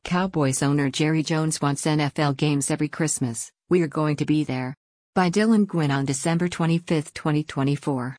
Cowboys owner Jerry Jones wants NFL games every Christmas. We're going to be there. By Dylan Gwynn on December 25, 2024.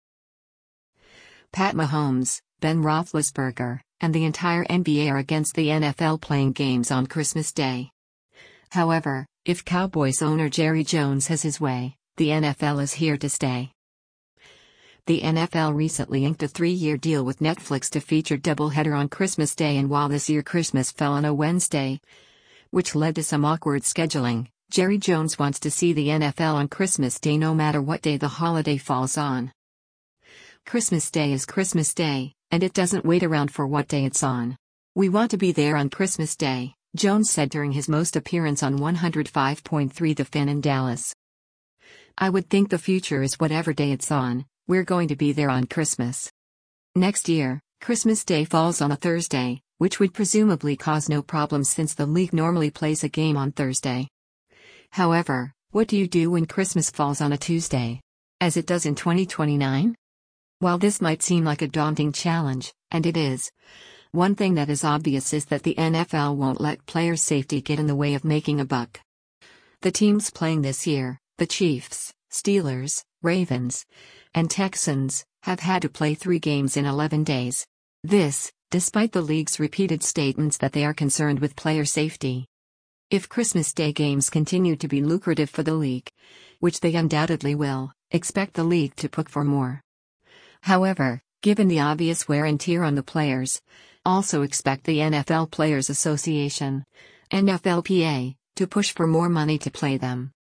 Pat Mahomes, Ben Roethlisberger, and the entire NBA are against the NFL playing games on Christmas Day. However, if Cowboys owner Jerry Jones has his way, the NFL is here to stay. The NFL recently inked a 3-year deal with Netflix to feature doubleheader on Christmas Day, and while this year Christmas fell on a Wednesday, which led to some awkward scheduling, Jerry Jones wants to see the NFL on Christmas Day no matter what day the holiday falls on. Christmas Day is Christmas Day, and it doesn't wait around for what day it's on. We want to be there on Christmas Day, Jones said during his most appearance on 105.3 The Fan in Dallas. I would think the future is whatever day it's on, we're going to be there on Christmas. Next year, Christmas Day falls on a Thursday, which would presumably cause no problems since the league normally plays a game on Thursday. However, what do you do when Christmas falls on a Tuesday? As it does in 2029? While this might seem like a daunting challenge, and it is, one thing that is obvious is that the NFL won't let player safety get in the way of making a buck. The teams playing this year, the Chiefs, Steelers, Ravens, and Texans, have had to play 3 games in 11 days. This, despite the league's repeated statements that they are concerned with player safety. If Christmas Day games continue to be lucrative for the league, which they undoubtedly will, expect the league to push for more. However, given the obvious wear and tear on the players, also expect the NFL Players Association, NFLPA, to push for more money to play them.